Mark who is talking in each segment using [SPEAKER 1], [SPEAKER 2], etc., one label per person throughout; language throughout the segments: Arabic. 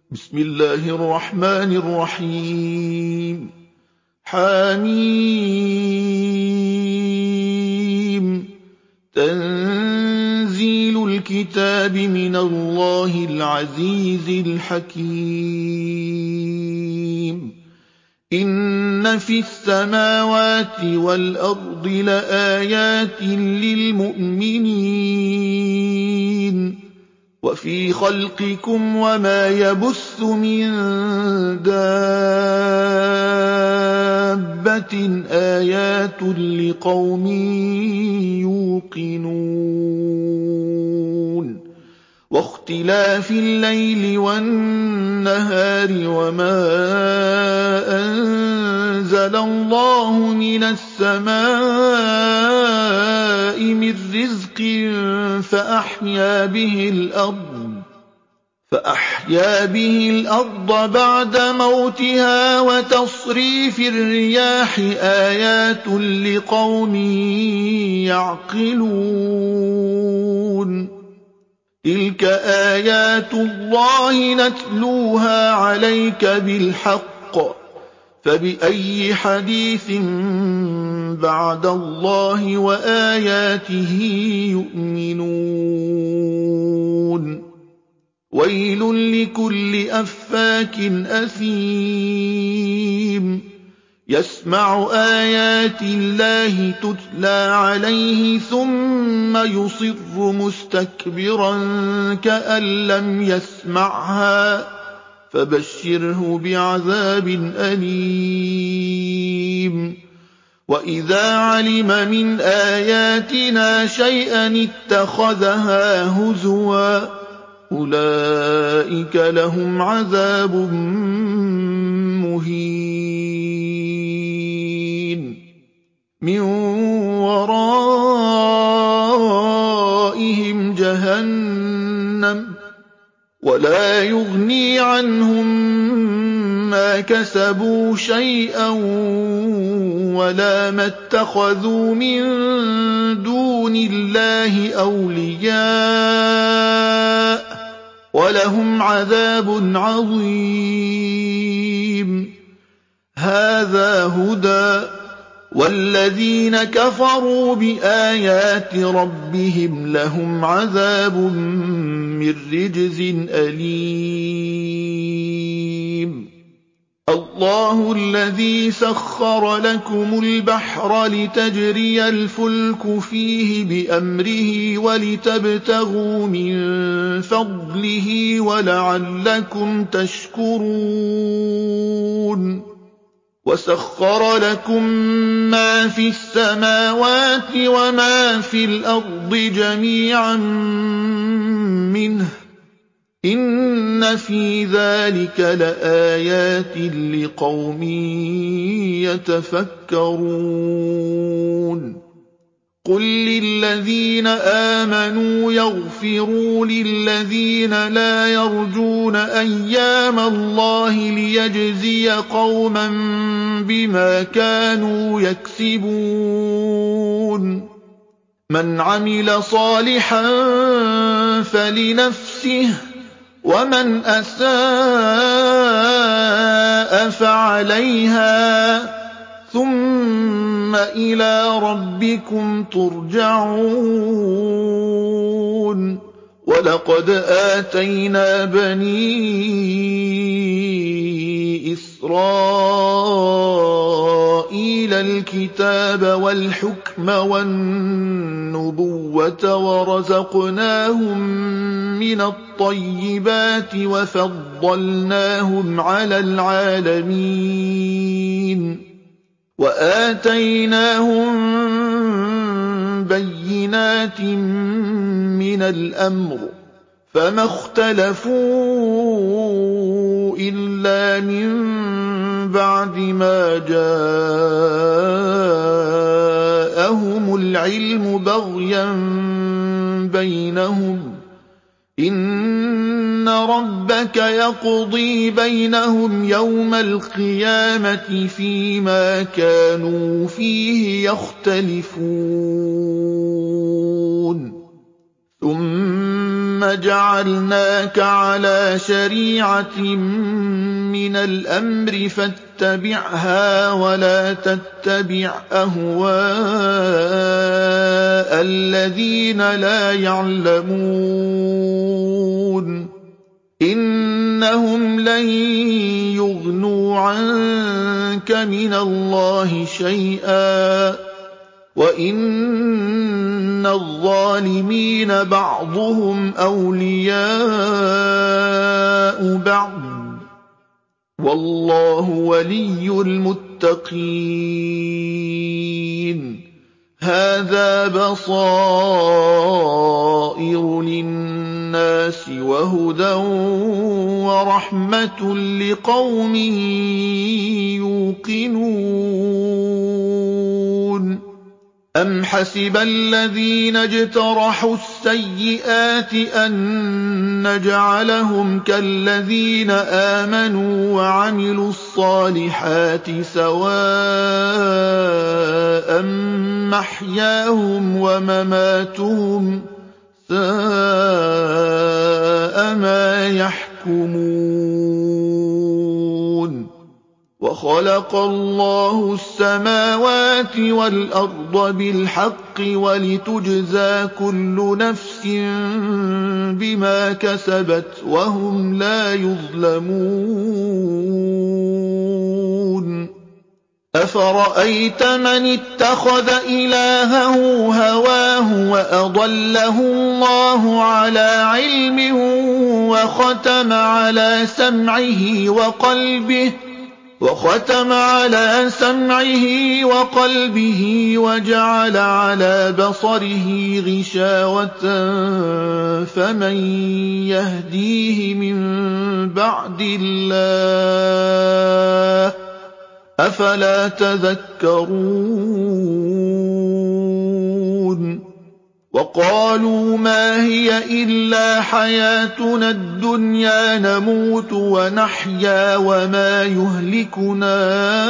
[SPEAKER 1] بسم الله الرحمن الرحيم حميم تنزيل الكتاب من الله العزيز الحكيم إن في السماوات والأرض لآيات للمؤمنين وفي خلقكم وما يبث من دابة آيات لقوم يوقنون واختلاف الليل والنهار وما أنزل الله من السماء من رزق فأحيا به الأرض بعد موتها وتصريف الرياح آيات لقوم يعقلون تلك آيات الله نتلوها عليك بالحق فبأي حديث بعد الله وآياته يؤمنون ويل لكل أفاك أثيم يسمع آيات الله تتلى عليه ثم يصر مستكبرا كأن لم يسمعها فبشره بعذاب أليم وإذا علم من آياتنا شيئا اتخذها هزوا أولئك لهم عذاب مهين من ورائهم جهنم ولا يغني عنهم ما كسبوا شيئا ولا ما اتخذوا من دون الله أولياء ولهم عذاب عظيم هذا هدى والذين كفروا بآيات ربهم لهم عذاب من رجز أليم الله الذي سخر لكم البحر لتجري الفلك فيه بأمره ولتبتغوا من فضله ولعلكم تشكرون وسخر لكم ما في السماوات وما في الأرض جميعا منه إن في ذلك لآيات لقوم يتفكرون قل للذين آمنوا يغفروا للذين لا يرجون أيام الله ليجزي قوما بما كانوا يكسبون من عمل صالحا فلنفسه ومن أساء فعليها ثم إلى ربكم ترجعون ولقد آتينا بني إسرائيل الكتاب والحكم والنبوة ورزقناهم من الطيبات وفضلناهم على العالمين وآتيناهم بينات من الأمر فما اختلفوا إلا من بعد ما جاءهم العلم بغيا بينهم إن ربك يقضي بينهم يوم القيامة فيما كانوا فيه يختلفون ثم ثُمَّ جَعَلْنَاكَ عَلَىٰ شَرِيعَةٍ مِّنَ الْأَمْرِ فَاتَّبِعْهَا وَلَا تَتَّبِعْ أَهْوَاءَ الَّذِينَ لَا يَعْلَمُونَ إِنَّهُمْ لَن يُغْنُوا عَنكَ مِنَ اللَّهِ شَيْئًا وَإِنَّ الظَّالِمِينَ بَعْضُهُمْ أَوْلِيَاءُ بَعْضٍ وَاللَّهُ وَلِيُّ الْمُتَّقِينَ هَٰذَا بَصَائِرُ لِلنَّاسِ وَهُدًى وَرَحْمَةٌ لِّقَوْمٍ يُوقِنُونَ أَمْ حَسِبَ الَّذِينَ اجْتَرَحُوا السَّيِّئَاتِ أَن نَّجْعَلَهُمْ كَالَّذِينَ آمَنُوا وَعَمِلُوا الصَّالِحَاتِ سَوَاءً مَّحْيَاهُمْ وَمَمَاتُهُمْ سَاءَ مَا يَحْكُمُونَ وَخَلَقَ اللَّهُ السَّمَاوَاتِ وَالْأَرْضَ بِالْحَقِّ وَلِتُجْزَىٰ كُلُّ نَفْسٍ بِمَا كَسَبَتْ وَهُمْ لَا يُظْلَمُونَ أَفَرَأَيْتَ مَنِ اتَّخَذَ إِلَٰهَهُ هَوَاهُ وَأَضَلَّهُ اللَّهُ عَلَىٰ عِلْمٍ وَخَتَمَ عَلَىٰ سَمْعِهِ وَقَلْبِهِ وَجَعَلَ عَلَىٰ بَصَرِهِ غِشَاوَةً فَمَن يَهْدِيهِ مِن بَعْدِ اللَّهِ ۚ أَفَلَا تَذَكَّرُونَ وَقَالُوا مَا هِيَ إِلَّا حَيَاتُنَا الدُّنْيَا نَمُوتُ وَنَحْيَا وَمَا يُهْلِكُنَا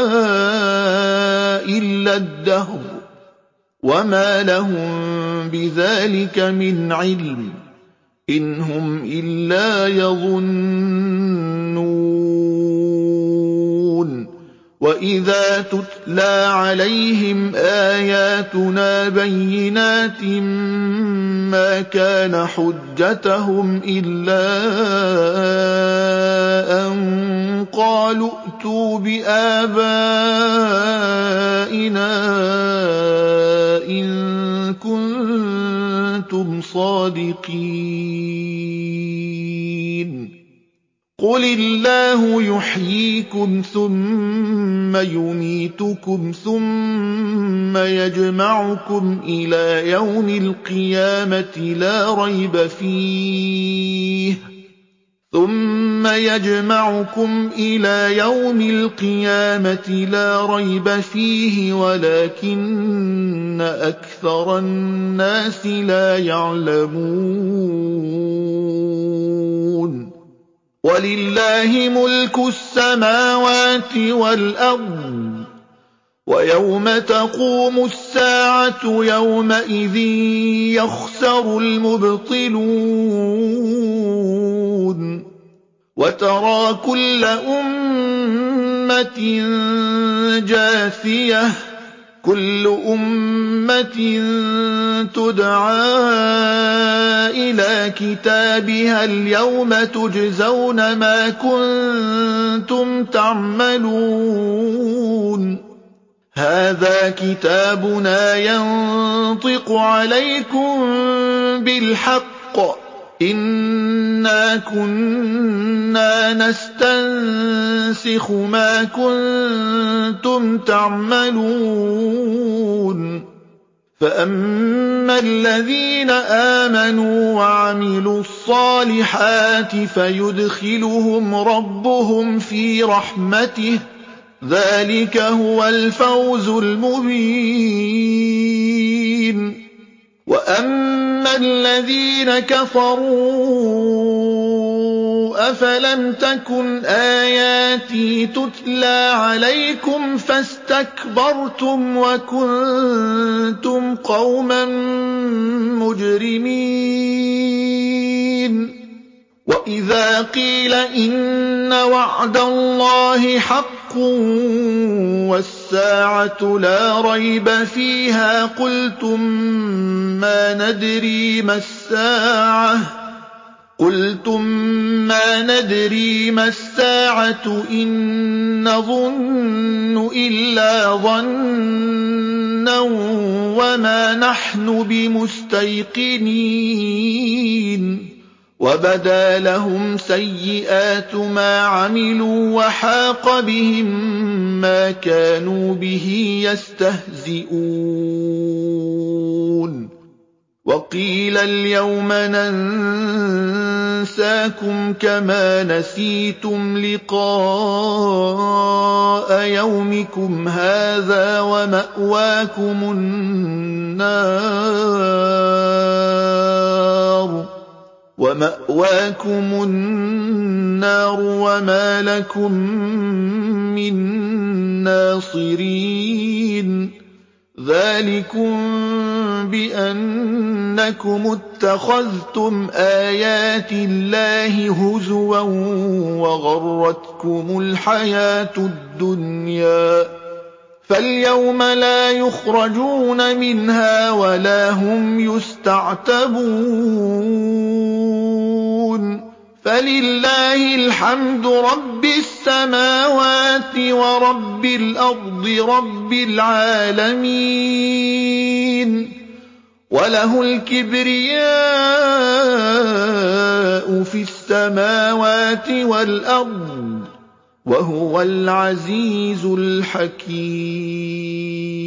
[SPEAKER 1] إِلَّا الدَّهْرُ وَمَا لَهُم بِذَٰلِكَ مِنْ عِلْمٍ إِنْ هُمْ إِلَّا يَظُنُّونَ وَإِذَا تُتْلَىٰ عَلَيْهِمْ آيَاتُنَا بَيِّنَاتٍ مَّا كَانَ حُجَّتَهُمْ إِلَّا أَن قَالُوا ائْتُوا بِآبَائِنَا إِن كُنتُمْ صَادِقِينَ قُلِ اللَّهُ يُحْيِيكُمْ ثُمَّ يُمِيتُكُمْ ثُمَّ يَجْمَعُكُمْ إِلَىٰ يَوْمِ الْقِيَامَةِ لَا رَيْبَ فِيهِ وَلَٰكِنَّ أَكْثَرَ النَّاسِ لَا يَعْلَمُونَ وَلِلَّهِ مُلْكُ السَّمَاوَاتِ وَالْأَرْضِ وَيَوْمَ تَقُومُ السَّاعَةُ يَوْمَئِذٍ يَخْسَرُ الْمُبْطِلُونَ وَتَرَىٰ كُلَّ أُمَّةٍ جَاثِيَةً كُلُّ أُمَّةٍ تُدْعَىٰ إِلَىٰ كِتَابِهَا الْيَوْمَ تُجْزَوْنَ مَا كُنتُمْ تَعْمَلُونَ هَٰذَا كِتَابُنَا يَنطِقُ عَلَيْكُم بِالْحَقِّ إِنَّا كُنَّا نَسْتَنسِخُ مَا كُنتُمْ تَعْمَلُونَ فَأَمَّا الَّذِينَ آمَنُوا وَعَمِلُوا الصَّالِحَاتِ فَيُدْخِلُهُمْ رَبُّهُمْ فِي رَحْمَتِهِ ۚ ذَٰلِكَ هُوَ الْفَوْزُ الْمُبِينُ وَأَمَّا الَّذِينَ كَفَرُوا أفلم تكن آياتي تتلى عليكم فاستكبرتم وكنتم قوما مجرمين وإذا قيل إن وعد الله حق والساعة لا ريب فيها قلتم ما ندري ما الساعة إن نظن إلا ظنا وما نحن بمستيقنين وبدا لهم سيئات ما عملوا وحاق بهم ما كانوا به يستهزئون وقيل اليوم ننساكم كما نسيتم لقاء يومكم هذا ومأواكم النار وما لكم من ناصرين ذلكم بأنكم اتخذتم آيات الله هزوا وغرتكم الحياة الدنيا فاليوم لا يخرجون منها ولا هم يستعتبون فلله الحمد رب السماوات ورب الأرض رب العالمين وله الكبرياء في السماوات والأرض وهو العزيز الحكيم